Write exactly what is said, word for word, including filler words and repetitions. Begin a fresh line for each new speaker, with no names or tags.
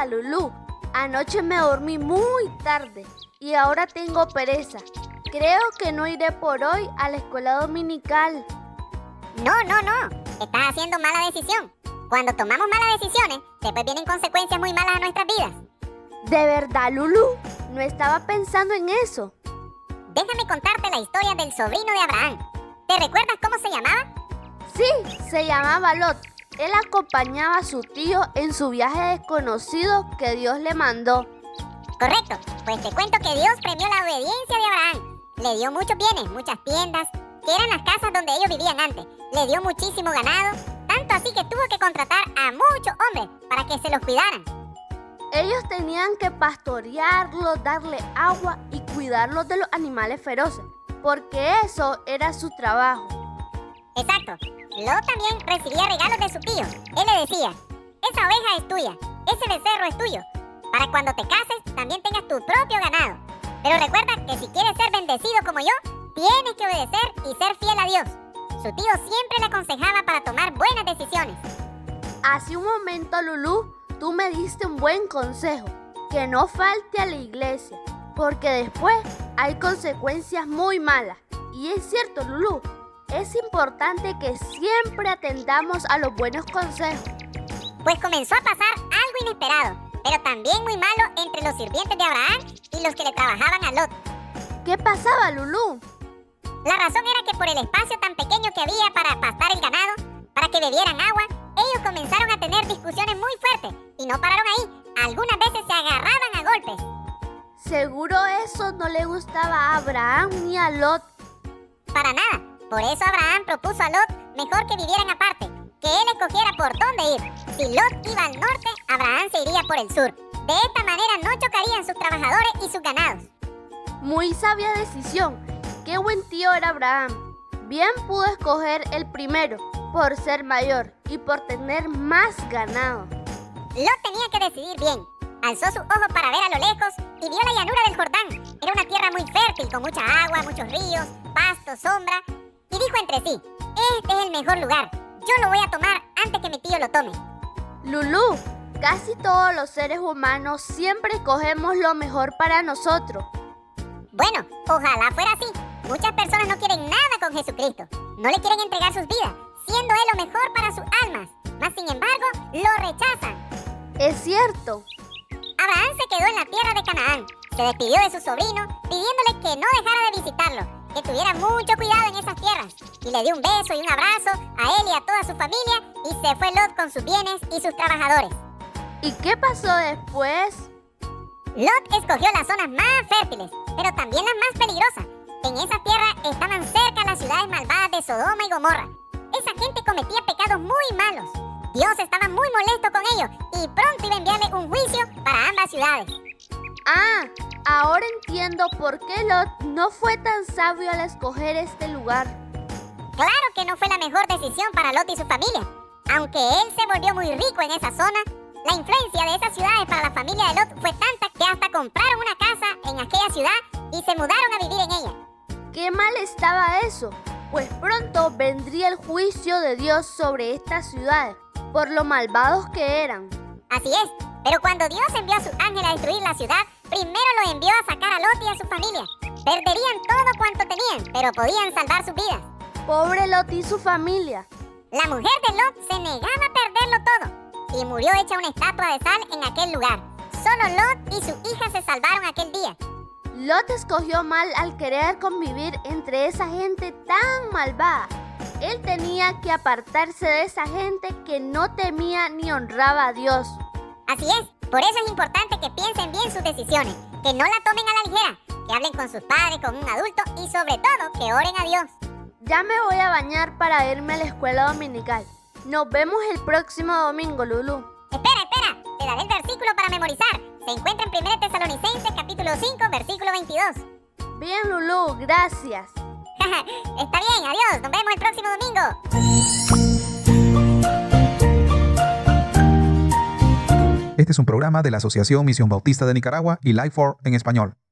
Lulú. Anoche me dormí muy tarde y ahora tengo pereza. Creo que no iré por hoy a la escuela dominical.
No, no, no. Estás haciendo mala decisión. Cuando tomamos malas decisiones, después vienen consecuencias muy malas a nuestras vidas.
¿De verdad, Lulú? No estaba pensando en eso.
Déjame contarte la historia del sobrino de Abraham. ¿Te recuerdas cómo se llamaba?
Sí, se llamaba Lot. Él acompañaba a su tío en su viaje desconocido que Dios le mandó.
Correcto, pues te cuento que Dios premió la obediencia de Abraham. Le dio muchos bienes, muchas tiendas, que eran las casas donde ellos vivían antes. Le dio muchísimo ganado, tanto así que tuvo que contratar a muchos hombres para que se los cuidaran.
Ellos tenían que pastorearlos, darle agua y cuidarlos de los animales feroces, porque eso era su trabajo.
Exacto. Lot también recibía regalos de su tío. Él le decía, esa oveja es tuya, ese becerro es tuyo. Para cuando te cases, también tengas tu propio ganado. Pero recuerda que si quieres ser bendecido como yo, tienes que obedecer y ser fiel a Dios. Su tío siempre le aconsejaba para tomar buenas decisiones.
Hace un momento, Lulú, tú me diste un buen consejo, que no falte a la iglesia, porque después hay consecuencias muy malas. Y es cierto, Lulú, es importante que siempre atendamos a los buenos consejos.
Pues comenzó a pasar algo inesperado, pero también muy malo entre los sirvientes de Abraham y los que le trabajaban a Lot.
¿Qué pasaba, Lulú?
La razón era que por el espacio tan pequeño que había para pastar el ganado, para que bebieran agua, ellos comenzaron a tener discusiones muy fuertes y no pararon ahí. Algunas veces se agarraban a golpes.
Seguro eso no le gustaba a Abraham ni a Lot.
Para nada. Por eso Abraham propuso a Lot mejor que vivieran aparte, que él escogiera por dónde ir. Si Lot iba al norte, Abraham se iría por el sur. De esta manera no chocarían sus trabajadores y sus ganados.
Muy sabia decisión. Qué buen tío era Abraham. Bien pudo escoger el primero, por ser mayor y por tener más ganado.
Lot tenía que decidir bien. Alzó sus ojos para ver a lo lejos y vio la llanura del Jordán. Era una tierra muy fértil, con mucha agua, muchos ríos, pasto, sombra. Y dijo entre sí, este es el mejor lugar. Yo lo voy a tomar antes que mi tío lo tome.
Lulú, casi todos los seres humanos siempre escogemos lo mejor para nosotros.
Bueno, ojalá fuera así. Muchas personas no quieren nada con Jesucristo. No le quieren entregar sus vidas, siendo Él lo mejor para sus almas. Mas, sin embargo, lo rechazan.
Es cierto.
Abraham se quedó en la tierra de Canaán. Se despidió de su sobrino, pidiéndole que no dejara de visitarlo, que tuviera mucho cuidado en esas tierras. Y le dio un beso y un abrazo a él y a toda su familia, y se fue Lot con sus bienes y sus trabajadores.
¿Y qué pasó después?
Lot escogió las zonas más fértiles, pero también las más peligrosas. En esas tierras estaban cerca las ciudades malvadas de Sodoma y Gomorra. Esa gente cometía pecados muy malos. Dios estaba muy molesto con ellos y pronto iba a enviarle un juicio para ambas ciudades.
Ah, ahora entiendo por qué Lot no fue tan sabio al escoger este lugar.
Claro que no fue la mejor decisión para Lot y su familia. Aunque él se volvió muy rico en esa zona, la influencia de esas ciudades para la familia de Lot fue tanta que hasta compraron una casa en aquella ciudad y se mudaron a vivir en ella.
Qué mal estaba eso, pues pronto vendría el juicio de Dios sobre estas ciudades, por lo malvados que eran.
Así es, pero cuando Dios envió a su ángel a destruir la ciudad, primero lo envió a sacar a Lot y a su familia. Perderían todo cuanto tenían, pero podían salvar sus vidas.
Pobre Lot y su familia.
La mujer de Lot se negaba a perderlo todo y murió hecha una estatua de sal en aquel lugar. Solo Lot y su hija se salvaron aquel día.
Lot escogió mal al querer convivir entre esa gente tan malvada. Él tenía que apartarse de esa gente que no temía ni honraba a Dios.
Así es, por eso es importante que piensen bien sus decisiones, que no la tomen a la ligera, que hablen con sus padres, con un adulto y sobre todo que oren a Dios.
Ya me voy a bañar para irme a la escuela dominical. Nos vemos el próximo domingo, Lulú.
Espera, espera, te daré el versículo para memorizar. Se encuentra en primera Tesalonicenses capítulo cinco, versículo veintidós.
Bien, Lulú, gracias.
Está bien, adiós, nos vemos el próximo domingo.
Este es un programa de la Asociación Misión Bautista de Nicaragua y Life for en español.